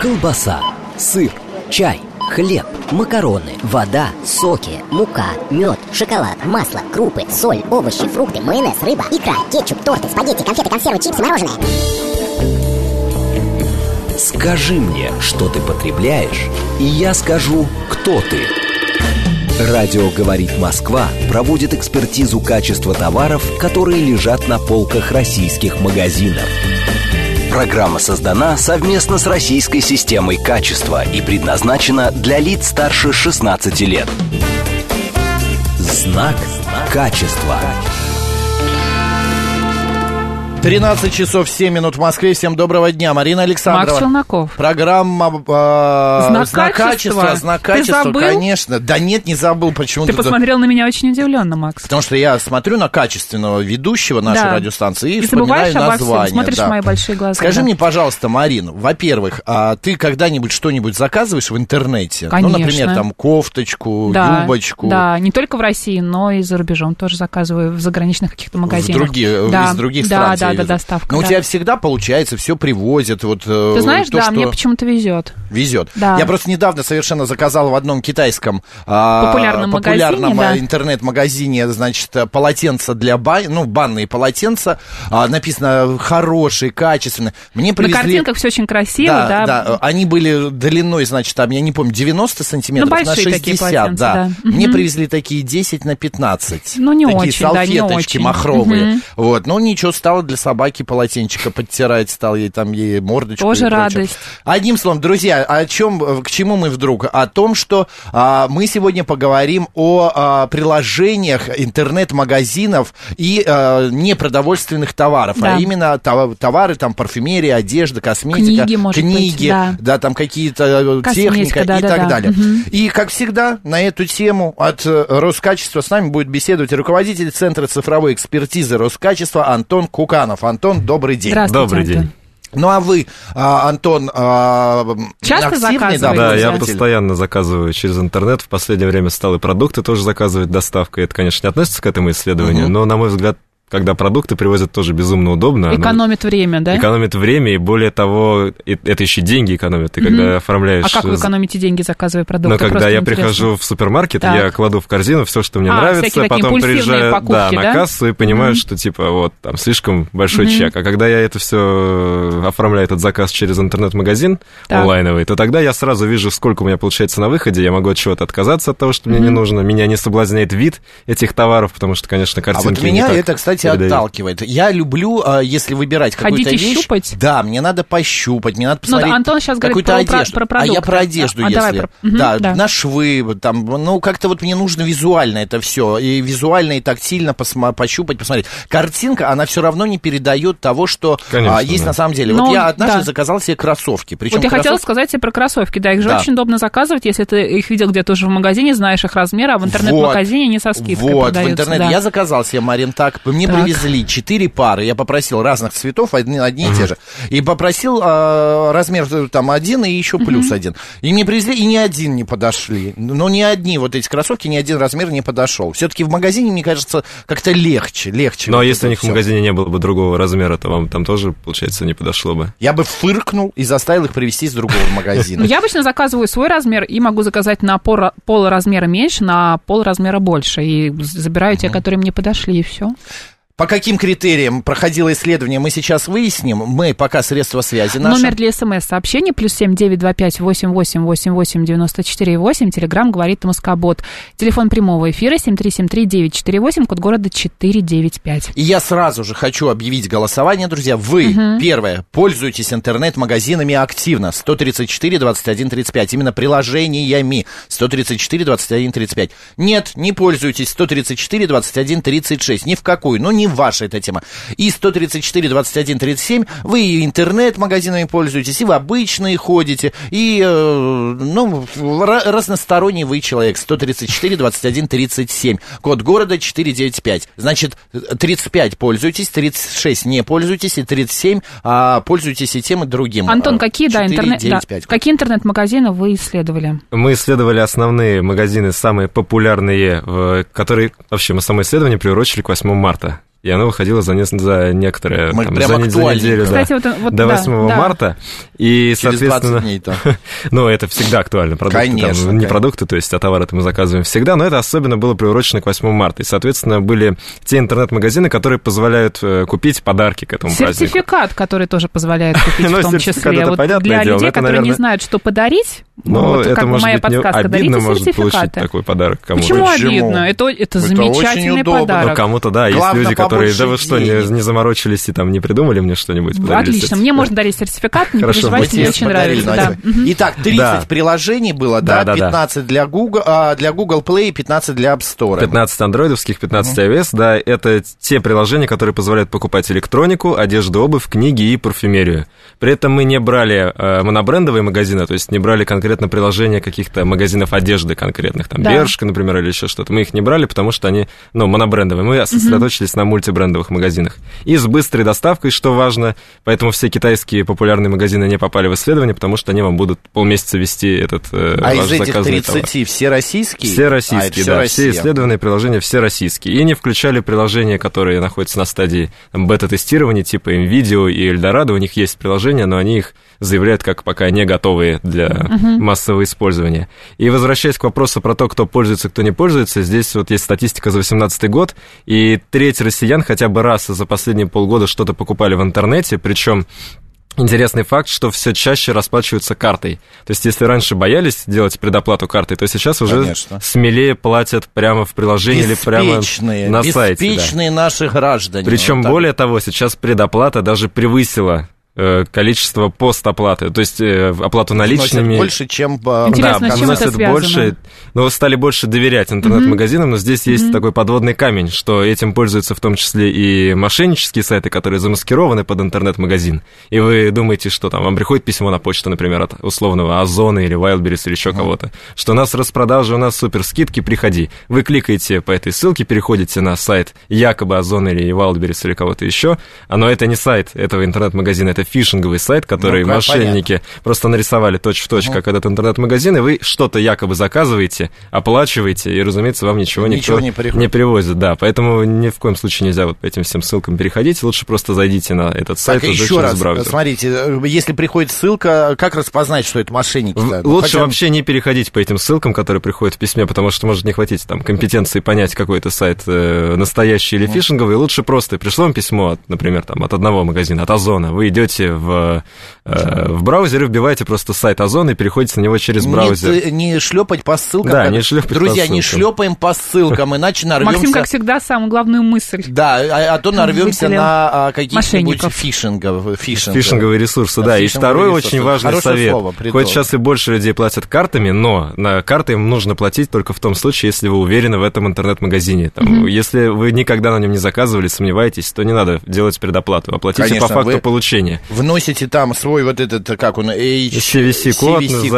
колбаса, сыр, чай, хлеб, макароны, вода, соки, мука, мед, шоколад, масло, крупы, соль, овощи, фрукты, майонез, рыба, икра, кетчуп, торты, спагетти, конфеты, консервы, чипсы, мороженое. Скажи мне, что ты потребляешь, и я скажу, кто ты. Радио «Говорит Москва» проводит экспертизу качества товаров, которые лежат на полках российских магазинов. Программа создана совместно с Российской системой качества и предназначена для лиц старше 16 лет. Знак качества. 13 часов 7 минут в Москве. Всем доброго дня. Марина Александрова. Макс Челноков. Программа Знак качества. Знак качества, Ты забыл? Конечно. Да нет, не забыл. Почему ты посмотрел на меня очень удивленно, Макс. Потому что я смотрю на качественного ведущего нашей радиостанции и вспоминаю название. Смотришь в мои большие глаза. Скажи мне, пожалуйста, Марин, во-первых, ты когда-нибудь что-нибудь заказываешь в интернете? Конечно. Ну, например, там кофточку, юбочку. Да, не только в России, но и за рубежом тоже заказываю в заграничных каких-то магазинах. Из других стран. Да, доставка. Но у тебя всегда получается, все привозят. Вот, ты знаешь, мне почему-то везет. Везет. Да. Я просто недавно совершенно заказал в одном китайском популярном интернет-магазине, значит, полотенца для банные полотенца. Написано хорошие, качественные. Мне привезли... На картинках все очень красиво, Да, они были длиной, значит, там, я не помню, 90 сантиметров на 60. Да. Мне привезли такие 10 на 15. Ну, не такие очень, салфеточки махровые. Вот. Ну, ничего, стало для собаки полотенчика подтирать, стал ей мордочку. Тоже радость. Одним словом, друзья, к чему мы вдруг? О том, что мы сегодня поговорим о приложениях интернет-магазинов и непродовольственных товаров, а именно товары, там, парфюмерия, одежда, косметика, книги, там какие-то техника и так далее. Угу. И, как всегда, на эту тему от Роскачества с нами будет беседовать руководитель Центра цифровой экспертизы Роскачества Антон Куканов. Антон, добрый день. Здравствуйте, добрый день. Ну, а вы, Антон, часто активный, да, я постоянно заказываю через интернет. В последнее время стал и продукты тоже заказывать доставкой. Это, конечно, не относится к этому исследованию, но, на мой взгляд, когда продукты привозят, тоже безумно удобно. Экономит время, да? Экономит время, и более того, это еще деньги экономит. Ты когда оформляешь... А как вы экономите деньги, заказывая продукты? Ну, когда я прихожу в супермаркет, я кладу в корзину все, что мне нравится, потом приезжаю покупки, на кассу и понимаю, что там слишком большой чек. А когда я это все оформляю, этот заказ через интернет-магазин онлайновый, то тогда я сразу вижу, сколько у меня получается на выходе, я могу от чего-то отказаться от того, что мне не нужно, меня не соблазняет вид этих товаров, потому что, конечно, картинки... А вот меня это, кстати, отталкивает. Я люблю, если выбирать какую-то вещь... Хотите щупать? Да, мне надо пощупать, мне надо посмотреть Антон сейчас говорит какую-то одежду. Про продукты. А я про одежду, если... на швы, там, как-то вот мне нужно визуально это все, и визуально, и тактильно пощупать, посмотреть. Картинка, она все равно не передает того, что есть на самом деле. Вот я однажды заказал себе кроссовки. Причем я хотела сказать тебе про кроссовки. Да, их же очень удобно заказывать, если ты их видел где-то уже в магазине, знаешь их размеры, а в интернет-магазине не со скидкой продаются. В интернете. Я заказал себе, Марин, мне привезли 4 пары, я попросил разных цветов, одни и те же, и попросил размер там 1 и еще плюс 1. И мне привезли, и ни один не подошли. Но ни одни вот эти кроссовки, ни один размер не подошел. Все-таки в магазине, мне кажется, как-то легче. Но если у них в магазине не было бы другого размера, то вам там тоже, получается, не подошло бы. Я бы фыркнул и заставил их привезти из другого магазина. Я обычно заказываю свой размер и могу заказать на пол размера меньше, на пол размера больше. И забираю те, которые мне подошли, и все. По каким критериям проходило исследование, мы сейчас выясним. Мы пока средства связи наши. Номер для СМС-сообщений +7 925 88 88 94 8. Телеграм говорит Москобот. Телефон прямого эфира 7373948, код города 495. И я сразу же хочу объявить голосование, друзья. Вы, первое, пользуетесь интернет-магазинами активно. 134 21 35. Именно приложениями. 134 21 35. Нет, не пользуетесь. 134 21 36. Ни в какую. Ну, не ваша эта тема. И 134, 21, 37, вы и интернет-магазинами пользуетесь, и в обычные ходите, и, разносторонний вы человек. 134, 21, 37, код города 495. Значит, 35 пользуетесь, 36 не пользуетесь, и 37 пользуетесь и тем, и другим. Антон, какие интернет-магазины вы исследовали? Мы исследовали основные магазины, самые популярные, которые, вообще, мы самое исследование приурочили к 8 марта. и оно выходило за некоторое, за неделю, кстати, до 8 марта. И, через соответственно, 20 дней-то. Ну, это всегда актуально. Продукты, конечно. Не продукты, то есть, а товары-то мы заказываем всегда, но это особенно было приурочено к 8 марта. И, соответственно, были те интернет-магазины, которые позволяют купить подарки к этому празднику. Сертификат, который тоже позволяет купить в том числе. Вот для людей, которые не знают, что подарить, это, может моя быть, подсказка, обидно может получить такой подарок кому-то. Почему обидно? Это замечательный подарок. Ну, кому-то, да. Есть люди, которые, да вы что, не заморочились и там не придумали мне что-нибудь? Отлично, мне можно дарить сертификат, не переживайте, мне очень нравится. Итак, 30 приложений было, да? 15 для Google Play, 15 для App Store. 15 андроидовских, 15 iOS, да, это те приложения, которые позволяют покупать электронику, одежду, обувь, книги и парфюмерию. При этом мы не брали монобрендовые магазины, то есть не брали конкретно приложения каких-то магазинов одежды конкретных, там, Бершка, например, или еще что-то. Мы их не брали, потому что они, монобрендовые. Мы сосредоточились на мультибрендовых магазинах. И с быстрой доставкой, что важно, поэтому все китайские популярные магазины не попали в исследование, потому что они вам будут полмесяца вести этот ваш из этих заказанный 30 товар. все российские? Все российские, да. Все исследованные приложения, все российские. И не включали приложения, которые находятся на стадии бета-тестирования, типа NVIDIA и Eldorado. У них есть приложения, но они их заявляют как пока не готовые для массового использования. И возвращаясь к вопросу про то, кто пользуется, кто не пользуется, здесь вот есть статистика за 2018 год, и треть россиян хотя бы раз за последние полгода что-то покупали в интернете, причем интересный факт, что все чаще расплачиваются картой. То есть, если раньше боялись делать предоплату картой, то сейчас уже смелее платят прямо в приложении или прямо на сайте. Беспечные наши граждане. Причем, более того, сейчас предоплата даже превысила количество постоплаты, то есть оплату наличными. Вносят больше, чем... Интересно, с чем это связано? Больше, но стали больше доверять интернет-магазинам, но здесь есть такой подводный камень, что этим пользуются в том числе и мошеннические сайты, которые замаскированы под интернет-магазин, и вы думаете, что там вам приходит письмо на почту, например, от условного Озона или Wildberries или еще кого-то, что у нас распродажа, у нас супер скидки, приходи. Вы кликаете по этой ссылке, переходите на сайт якобы Озона или Wildberries или кого-то еще, но это не сайт этого интернет-магазина, это фишинговый сайт, который мошенники просто нарисовали точь-в-точь, как этот интернет-магазин, и вы что-то якобы заказываете, оплачиваете, и, разумеется, вам ничего никто не привозит. Да, поэтому ни в коем случае нельзя вот по этим всем ссылкам переходить, лучше просто зайдите на этот сайт так, уже еще через раз, браузер. Смотрите, если приходит ссылка, как распознать, что это мошенники? Лучше вообще не переходить по этим ссылкам, которые приходят в письме, потому что может не хватить там компетенции понять, какой это сайт настоящий или фишинговый. Лучше просто пришло вам письмо, например, там, от одного магазина, от Озона, вы идете в браузере, вбиваете просто сайт Озона и переходите на него через браузер. Не шлепать по ссылкам. Да, не шлепать по ссылкам. Друзья, не шлепаем по ссылкам, иначе нарвемся... Максим, как всегда, самую главную мысль. Да, а то нарвемся на какие-нибудь фишинговые ресурсы, да. И второй очень важный совет. Хоть сейчас и больше людей платят картами, но на карты им нужно платить только в том случае, если вы уверены в этом интернет-магазине. Если вы никогда на нем не заказывали, сомневаетесь, то не надо делать предоплату. Оплатите по факту получения. Вносите там свой вот этот, как он, CVC-код,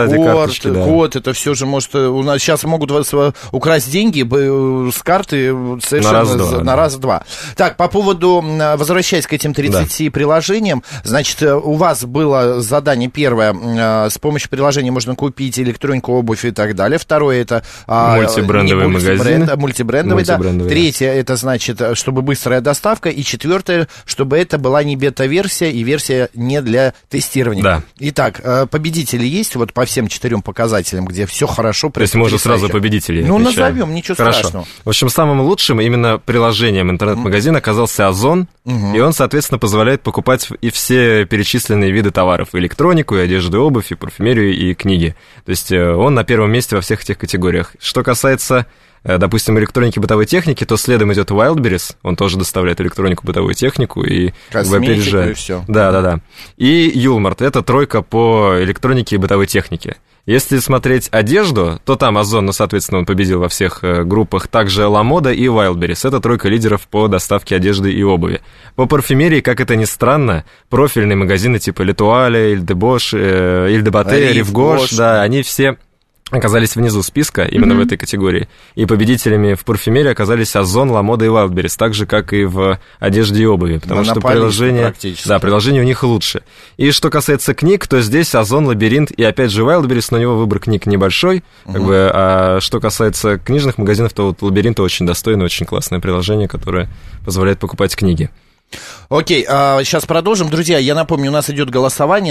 код, это все же может... У нас сейчас могут украсть деньги с карты совершенно на раз-два. Так, по поводу, возвращаясь к этим 30 приложениям, значит, у вас было задание первое, с помощью приложения можно купить электронику, обувь и так далее. Второе, это... Мультибрендовые магазины. Мультибрендовые, да. Третье, это значит, чтобы быстрая доставка. И четвертое, чтобы это была не бета-версия и версия не для тестирования. Да. Итак, победители есть вот по всем 4 показателям, где все хорошо. То есть мы уже сразу победителей отмечаем. Назовем, ничего страшного. В общем, самым лучшим именно приложением интернет-магазина оказался Озон, и он, соответственно, позволяет покупать и все перечисленные виды товаров, и электронику, и одежду, и обувь, и парфюмерию, и книги. То есть он на первом месте во всех этих категориях. Что касается... допустим, электроники, бытовой техники, то следом идет Wildberries, он тоже доставляет электронику, бытовую технику и опережает. И все. Да. И Юлмарт, это тройка по электронике и бытовой технике. Если смотреть одежду, то там Озон, соответственно, он победил во всех группах, также Ламода и Wildberries, это тройка лидеров по доставке одежды и обуви. По парфюмерии, как это ни странно, профильные магазины типа L'Etoile, Иль де Бош, Иль де Батте, Рив Гош, да, они все... оказались внизу списка, именно в этой категории. И победителями в парфюмерии оказались Озон, Ламода и Wildberries, так же, как и в одежде и обуви, потому что приложение у них лучше. И что касается книг, то здесь Озон, Лабиринт и, опять же, Wildberries, но у него выбор книг небольшой, а что касается книжных магазинов, то вот Лабиринт очень достойное, очень классное приложение, которое позволяет покупать книги. Окей, сейчас продолжим. Друзья, я напомню, у нас идет голосование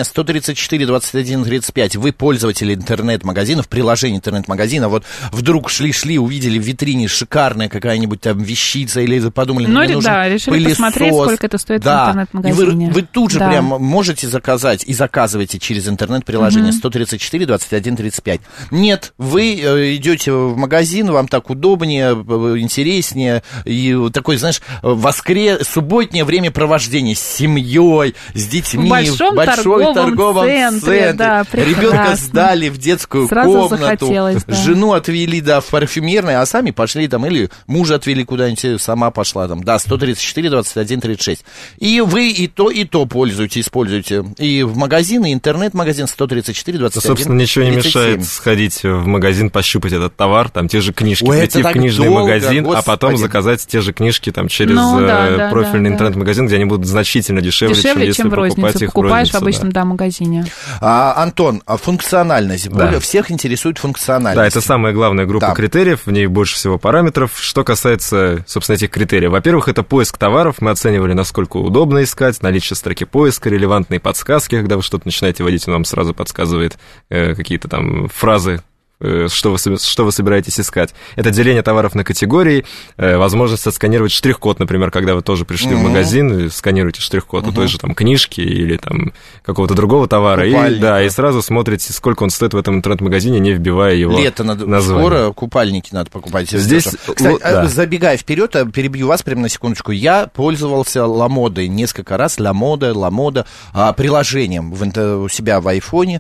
134-21-35. Вы пользователи интернет-магазинов, приложений интернет-магазина. Вот вдруг шли, увидели в витрине шикарная какая-нибудь там вещица, или подумали, мне нужен решили пылесос. Посмотреть, сколько это стоит в интернет-магазине. И вы тут же прям можете заказать и заказываете через интернет-приложение 134-21-35. Нет, вы идете в магазин, вам так удобнее, интереснее, и такой, знаешь, субботнее времяпровождение с семьей, с детьми, в большом торговом центре. Да, ребенка сдали в детскую комнату, жену отвели, в парфюмерной, а сами пошли там, или мужа отвели куда-нибудь, сама пошла там, 134-21-36. И вы и то пользуете, используете. И в магазин, и интернет-магазин 134-21-37. Собственно, ничего не мешает сходить в магазин, пощупать этот товар, там те же книжки, прийти в книжный магазин, а потом заказать те же книжки там через профильный интернет-магазин, где они будут значительно дешевле, чем если покупать их покупаешь в обычном магазине. Антон, функциональность. Всех интересует функциональность. Да, это самая главная группа критериев, в ней больше всего параметров. Что касается, собственно, этих критериев. Во-первых, это поиск товаров. Мы оценивали, насколько удобно искать, наличие строки поиска, релевантные подсказки. Когда вы что-то начинаете вводить, он вам сразу подсказывает какие-то там фразы, что вы собираетесь искать. Это деление товаров на категории, возможность отсканировать штрих-код, например, когда вы тоже пришли в магазин, и сканируете штрих-код у той же там книжки или там какого-то другого товара, и сразу смотрите, сколько он стоит в этом интернет-магазине, не вбивая его название. Скоро купальники надо покупать. Здесь, кстати, забегая вперед, перебью вас прямо на секундочку. Я пользовался Ламодой несколько раз, Ламода, приложением у себя в айфоне.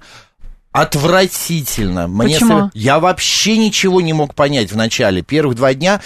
Отвратительно. Почему? Я вообще ничего не мог понять в начале. Первых 2 дня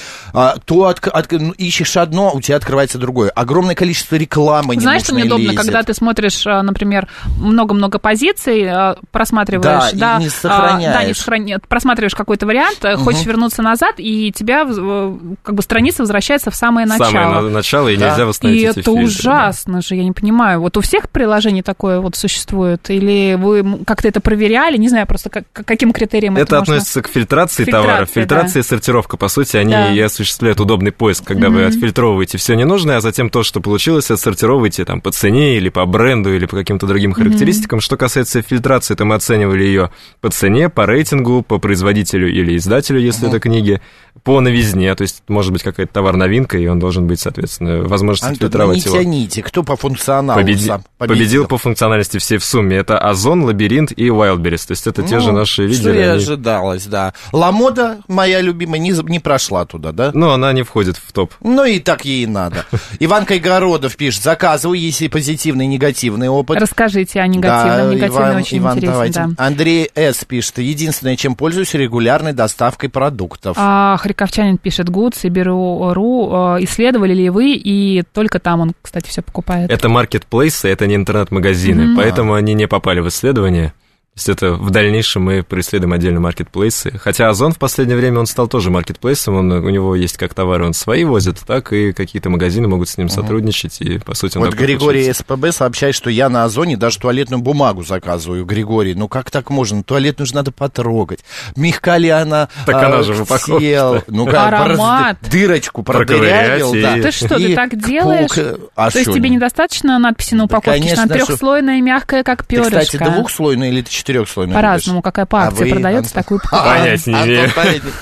ищешь одно, у тебя открывается другое. Огромное количество рекламы. Знаешь, что неудобно, когда ты смотришь, например, много-много позиций, просматриваешь, и не сохраняешь. Просматриваешь какой-то вариант, хочешь вернуться назад, и тебя как бы страница возвращается в самое начало. Самое начало, и нельзя восстановить эти фильтры. И это ужасно же, я не понимаю. Вот у всех приложений такое вот существует? Или вы как-то это проверяли? Не знаю просто, каким критериям это можно... относится к фильтрации товаров. Фильтрация и сортировка, по сути, они и осуществляют удобный поиск, когда вы отфильтровываете все ненужное, а затем то, что получилось, отсортировываете там по цене или по бренду, или по каким-то другим характеристикам. Что касается фильтрации, то мы оценивали ее по цене, по рейтингу, по производителю или издателю, если это книги, по новизне, то есть может быть какая-то товар-новинка, и он должен быть, соответственно, возможность отфильтровать его. Не тяните, кто по функционалу победил по функциональности все в сумме. Это Озон, Лабиринт и Wildberries. То есть это те же наши лидеры. Что и ожидалось, да. Ламода, моя любимая, не прошла туда, да? Ну, она не входит в топ. Ну, и так ей надо. Иван Кайгородов пишет, заказываю, если позитивный и негативный опыт. Расскажите о негативном. Негативный очень интересен, да. Андрей С. пишет, единственное, чем пользуюсь, регулярной доставкой продуктов. Харьковчанин пишет, Гудс и Беру.ру. Исследовали ли вы, и только там он, кстати, все покупает. Это маркетплейсы, это не интернет-магазины, поэтому они не попали в исследование. То есть это в дальнейшем мы преследуем отдельно маркетплейсы. Хотя Озон в последнее время, он стал тоже маркетплейсом, у него есть как товары, он свои возит, так и какие-то магазины могут с ним сотрудничать, и, по сути, он... Вот Григорий СПБ сообщает, что я на Озоне даже туалетную бумагу заказываю. Григорий, ну как так можно? Туалетную же надо потрогать. Мягка ли она? Так она же в упаковке. Аромат. Дырочку продырявил. Ты что, ты так делаешь? То есть тебе недостаточно надписи на упаковке, что она трехслойная, мягкая, как перышко? Кстати, двухслойная или четырехслойная? По-разному, какая по акции продается, такую покупаю. Понять не имею.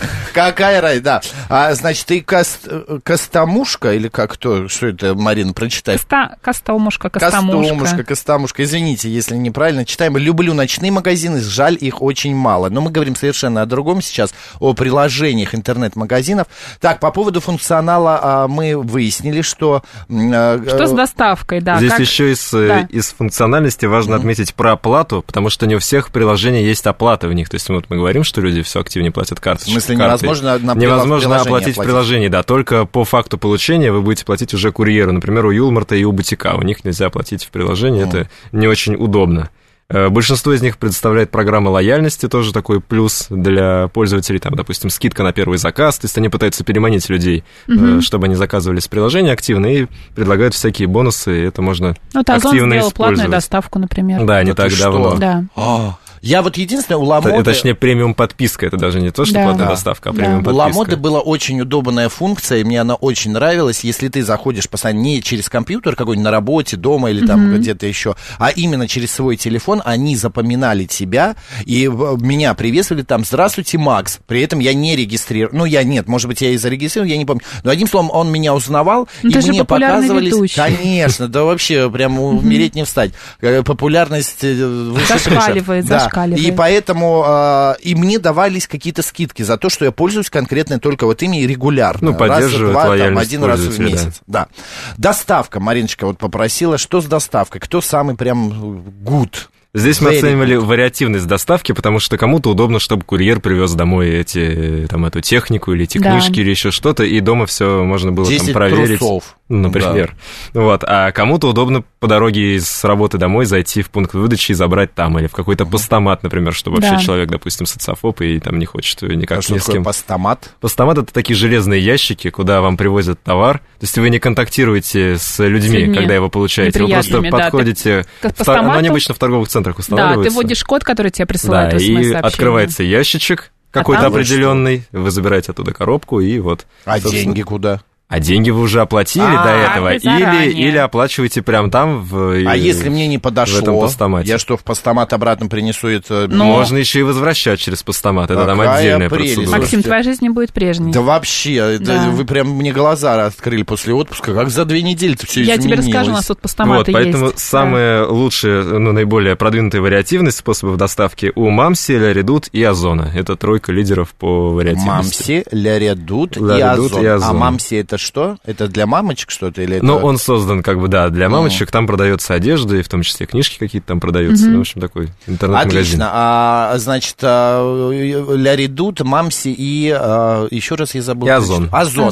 Какая разница, да. Значит, ты Костомушка, или как кто, что это, Марина, прочитай. Костомушка. Костомушка. Извините, если неправильно читаем. Люблю ночные магазины, жаль, их очень мало. Но мы говорим совершенно о другом сейчас, о приложениях интернет-магазинов. Так, по поводу функционала мы выяснили, что... Что с доставкой, да. Здесь еще из функциональности важно отметить про оплату, потому что не у всех приложений есть оплата в них. То есть вот мы говорим, что люди все активнее платят карточкой. В смысле, невозможно оплатить в приложении, да. Только по факту получения вы будете платить уже курьеру. Например, у Юлмарта и у Бутика. У них нельзя платить в приложении, это не очень удобно. Большинство из них предоставляет программа лояльности, тоже такой плюс для пользователей, там, допустим, скидка на первый заказ, то есть они пытаются переманить людей, чтобы они заказывали с приложения активно, и предлагают всякие бонусы, и это можно активно использовать. Платную доставку, например. Да, не так давно. Да. Я вот единственное, у Ламоды... Точнее, премиум-подписка, это даже не то, что платная доставка, а премиум-подписка. У Ламоды была очень удобная функция, и мне она очень нравилась, если ты заходишь постоянно не через компьютер какой-нибудь на работе, дома или там где-то еще, а именно через свой телефон, они запоминали тебя, и меня приветствовали там: «Здравствуйте, Макс». При этом я не регистрировал, может быть, я и зарегистрировал, я не помню, но одним словом, он меня узнавал, и мне показывались... Ведущий. Конечно, да вообще, прям умереть не встать. Популярность выше крыши. Да. И поэтому и мне давались какие-то скидки за то, что я пользуюсь конкретно только вот ими регулярно. Поддерживают лояльность один раз в месяц. Да. Доставка. Мариночка вот попросила, что с доставкой? Кто самый прям good? Здесь мы оценивали вариативность доставки, потому что кому-то удобно, чтобы курьер привез домой эту технику или эти книжки или еще что-то, и дома все можно было там проверить. Трусов. Например. Да. Вот. А кому-то удобно по дороге с работы домой зайти в пункт выдачи и забрать там, или в какой-то постамат, например, что вообще человек, допустим, социофоб и там не хочет никак ни с кем. Постамат? Постамат — это такие железные ящики, куда вам привозят товар. То есть вы не контактируете с людьми, когда его получаете. Вы просто подходите... Они обычно в торговых центрах устанавливаются. Да, ты вводишь код, который тебе присылают в смс-сообщение. И открывается ящичек какой-то определенный, вы забираете оттуда коробку, и вот... А деньги куда? А деньги вы уже оплатили до этого, или оплачиваете прямо там А если мне не подошло, в этом постамате? Я что, в постамат обратно принесу это? Можно еще и возвращать через постамат, это там отдельная процедура. Максим, твоя жизнь не будет прежней. Да вообще, вы прям мне глаза открыли после отпуска, как за 2 недели-то все изменилось. Я тебе расскажу, у нас тут постаматы есть. Поэтому самые лучшие, наиболее продвинутые вариативность способов доставки у Мамси, Ля Редут и Озона. Это 3 лидеров по вариативности. Мамси, Ля Редут и Озон. А Мамси это что? Это для мамочек что-то? Или это... он создан для мамочек. Там продается одежда, и в том числе книжки какие-то там продаются. В общем, такой интернет-магазин. Отлично. Значит, Ля Редут, Мамси и... еще раз я забыл. И Озон.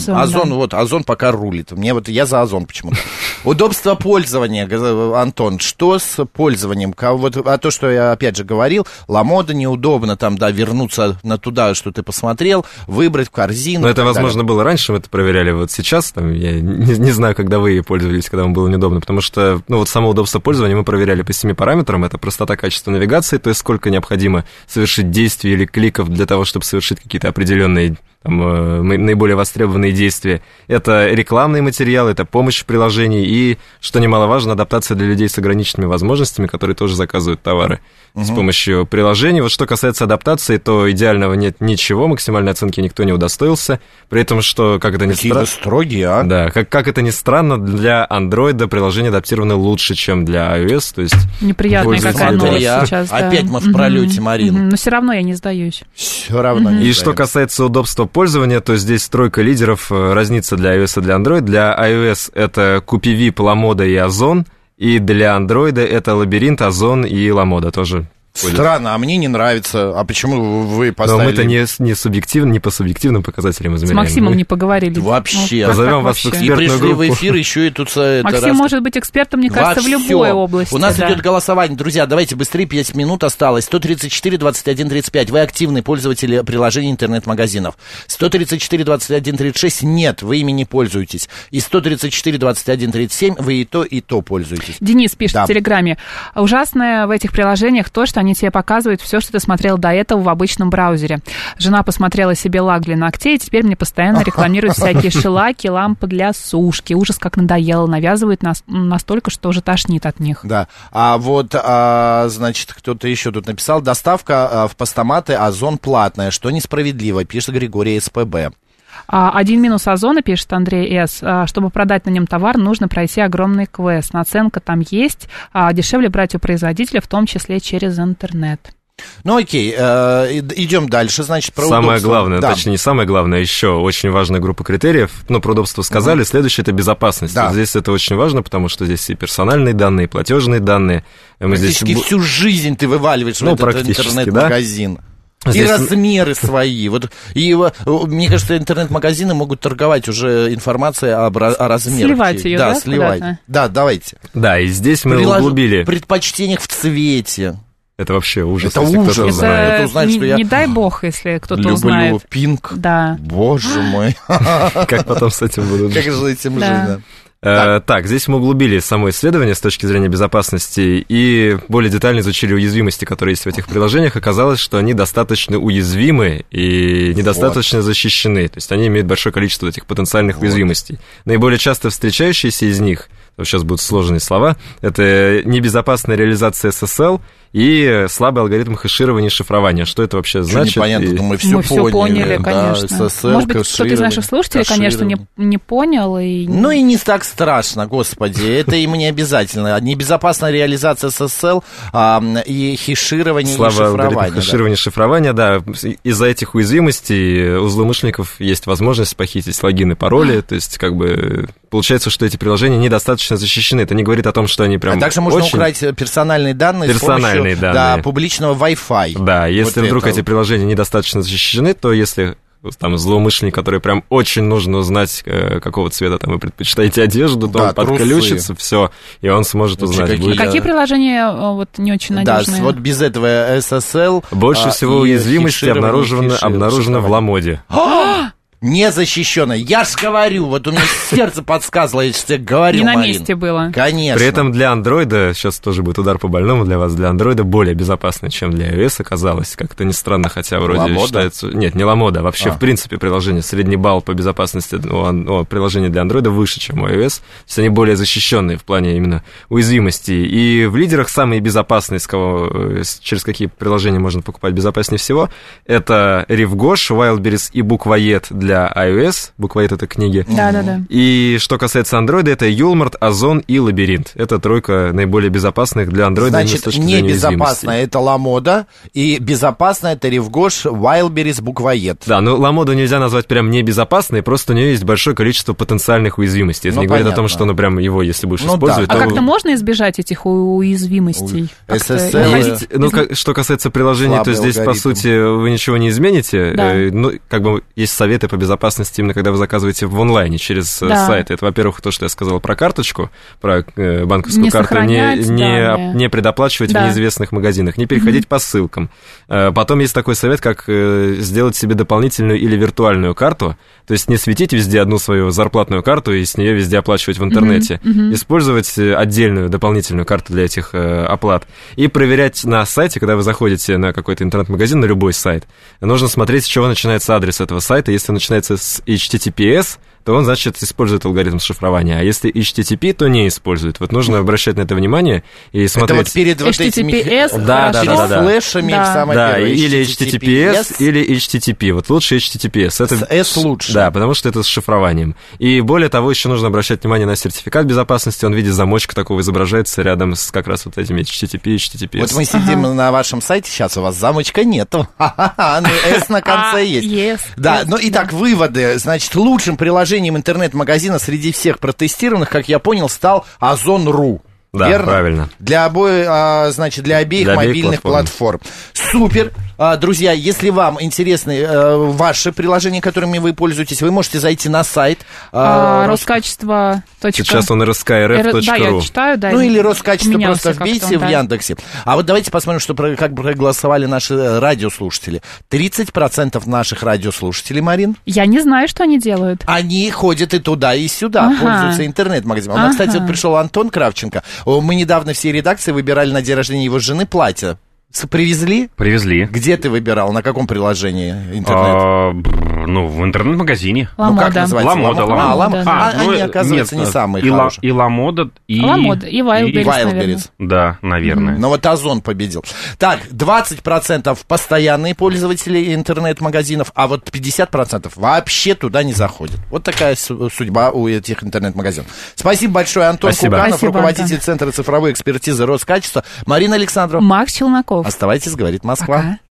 Озон пока рулит. Я за Озон почему-то. Удобство пользования, Антон. Что с пользованием? То, что я опять же говорил, Ламода неудобно там, вернуться туда, что ты посмотрел, выбрать в корзину. Но это, возможно, было раньше, мы это проверяли. Вот сейчас, я не знаю, когда вы ей пользовались, когда вам было неудобно, потому что, само удобство пользования мы проверяли по 7 параметрам. Это простота качества навигации, то есть сколько необходимо совершить действий или кликов для того, чтобы совершить какие-то определенные наиболее востребованные действия. Это рекламные материалы, это помощь в приложении и, что немаловажно, адаптация для людей с ограниченными возможностями, которые тоже заказывают товары с помощью приложений. Вот что касается адаптации, то идеального нет ничего, максимальной оценки никто не удостоился. При этом, что, как это ни странно... Какие-то строгие, а? Да, как это ни странно, для Android приложения адаптированы лучше, чем для iOS, то есть... Неприятная какая новость сейчас, да. Опять мы в пролете, Марина. Но все равно я не сдаюсь. Все равно не сдаюсь. И что касается удобства пользования, то здесь 3 лидеров разнится для iOS и для Android. Для iOS это Купи-Вип, Ламода и Озон, и для Android это Лабиринт, Озон и Ламода тоже. Странно, а мне не нравится. А почему вы поставили... Но мы-то не по субъективным показателям измеряем. С Максимом не поговорили. Вообще. Позовем вас в экспертную группу. И пришли в эфир еще и тут... Максим может быть экспертом, мне кажется, в любой области. У нас идет голосование. Друзья, давайте быстрее, 5 минут осталось. 134, 21, 35. Вы активный пользователь приложений интернет-магазинов. 134, 21, 36. Нет, вы ими не пользуетесь. И 134, 21, 37. Вы и то пользуетесь. Денис пишет в Телеграме. Ужасное в этих приложениях то, что они тебе показывают все, что ты смотрел до этого в обычном браузере. Жена посмотрела себе лак для ногтей, и теперь мне постоянно рекламируют всякие шелаки, лампы для сушки. Ужас, как надоело. Навязывают настолько, что уже тошнит от них. Да. Значит, кто-то еще тут написал. Доставка в постаматы Озон платная, что несправедливо, пишет Григорий СПБ. Один минус Озона, пишет Андрей С. Чтобы продать на нем товар, нужно пройти огромный квест. Наценка там есть, дешевле брать у производителя, в том числе через интернет. Ну окей, идем дальше, значит, про самое удобство. Главное, точнее, не самое главное, еще очень важная группа критериев, про удобство сказали, следующее — это безопасность. Да. Вот здесь это очень важно, потому что здесь и персональные данные, и платежные данные. Практически всю жизнь ты вываливаешь в этот интернет-магазин. И размеры свои. Мне кажется, интернет-магазины могут торговать уже информацией о размерах. Сливать ее, сливать. Да, давайте. Да, и здесь мы углубили. Предпочтениях в цвете. Это вообще ужас. Это ужас. Это узнает, что я не дай бог, если кто-то люблю узнает. Пинк. Да. Боже мой. Как потом с этим будут жить? Как же этим жить, да. Так, здесь мы углубили само исследование с точки зрения безопасности и более детально изучили уязвимости, которые есть в этих приложениях. Оказалось, что они достаточно уязвимы и недостаточно защищены. То есть они имеют большое количество этих потенциальных уязвимостей. Наиболее часто встречающиеся из них, сейчас будут сложные слова, это небезопасная реализация SSL и слабый алгоритм хэширования и шифрования. Что это вообще значит? Непонятно, мы все поняли, конечно. Да, SSL, может быть, кто-то из наших слушателей, конечно, не понял. Ну и не так страшно, господи, это им не обязательно. Небезопасная реализация SSL и хэширование и шифрование. Слабый алгоритм хэширования и шифрования, да. Из-за этих уязвимостей у злоумышленников есть возможность похитить логины, пароли, то есть как бы получается, что эти приложения недостаточно защищены. Это не говорит о том, что они прям также можно украсть персональные данные с помощью публичного Wi-Fi. Да, если вдруг эти приложения недостаточно защищены, то если там злоумышленник, который прям очень нужно узнать, какого цвета там вы предпочитаете одежду, то он подключится, все, и он сможет узнать. Какие приложения вот не очень надежные? Да, вот без этого SSL. Больше всего уязвимости обнаружено в Ламоде. Незащищенная. Я ж говорю, вот у меня сердце подсказывало, я тебе говорю, Марин. Не на месте было. Конечно. При этом для андроида, сейчас тоже будет удар по больному для вас, для андроида более безопасно, чем для iOS оказалось. Как-то не странно, хотя вроде Ламода? считается... Нет, не Ламода, вообще, в принципе, приложение. Средний балл по безопасности приложения для андроида выше, чем у iOS. То есть они более защищенные в плане именно уязвимости. И в лидерах самые безопасные, через какие приложения можно покупать безопаснее всего, это Rivgosh, Wildberries и Буквоед для iOS, буквоед это книги. Да. И что касается андроида, это Юлмарт, Озон и Лабиринт. Это тройка наиболее безопасных для андроида. Значит, небезопасная это Ламода, и безопасная это Rivgosh, Wildberries, Буквоед. Да, но Ламоду нельзя назвать прям небезопасной, просто у нее есть большое количество потенциальных уязвимостей. Это не говорит о том, что ну прям его, если будешь использовать... А как-то можно избежать этих уязвимостей? SSL... Что касается приложений, то здесь, по сути, вы ничего не измените. Ну, как бы есть советы по безопасности именно когда вы заказываете в онлайне через сайт. Это, во-первых, то, что я сказал про карточку, про банковскую карту, не предоплачивать в неизвестных магазинах, не переходить по ссылкам. Потом есть такой совет, как сделать себе дополнительную или виртуальную карту, то есть не светить везде одну свою зарплатную карту и с нее везде оплачивать в интернете. Использовать отдельную дополнительную карту для этих оплат. И проверять на сайте, когда вы заходите на какой-то интернет-магазин, на любой сайт, нужно смотреть, с чего начинается адрес этого сайта. Если начинается с HTTPS, то он, значит, использует алгоритм шифрования. А если HTTP, то не использует. Вот нужно обращать на это внимание и смотреть... Это вот перед вот этими флешами или HTTPS, или HTTP. Вот лучше HTTPS. Это S лучше. Да, потому что это с шифрованием. И более того, еще нужно обращать внимание на сертификат безопасности. Он в виде замочка такого изображается рядом с как раз вот этими HTTP, HTTPS. Вот мы сидим на вашем сайте, сейчас у вас замочка нету. S на конце есть. Да, ну итак, выводы. Значит, лучшим приложением интернет-магазина среди всех протестированных, как я понял, стал Озон.ру. Да, верно? Правильно. Для обеих мобильных платформ. Супер. Друзья, если вам интересны ваши приложения, которыми вы пользуетесь, вы можете зайти на сайт Роскачество. Сейчас он rskyrf.ru. Да, я читаю, да. Ну или Роскачество просто вбейте в Яндексе. А вот давайте посмотрим, как проголосовали наши радиослушатели. 30% наших радиослушателей, Марин. Я не знаю, что они делают. Они ходят и туда, и сюда, пользуются интернет-магазином. У нас, кстати, вот пришел Антон Кравченко. Мы недавно всей редакции выбирали на день рождения его жены платье. Привезли? Привезли. Где ты выбирал? На каком приложении интернет? В интернет-магазине. Ну, как называется? Ламода. Они, оказывается, не самые хорошие. И Ламода, и Wildberries. Да, наверное. Но вот Озон победил. Так, 20% постоянные пользователи интернет-магазинов, а вот 50% вообще туда не заходят. Вот такая судьба у этих интернет-магазинов. Спасибо большое, Антон Куканов, руководитель Центра цифровой экспертизы Роскачества, Марина Александрова, Макс Челноков. Оставайтесь, говорит Москва. Пока.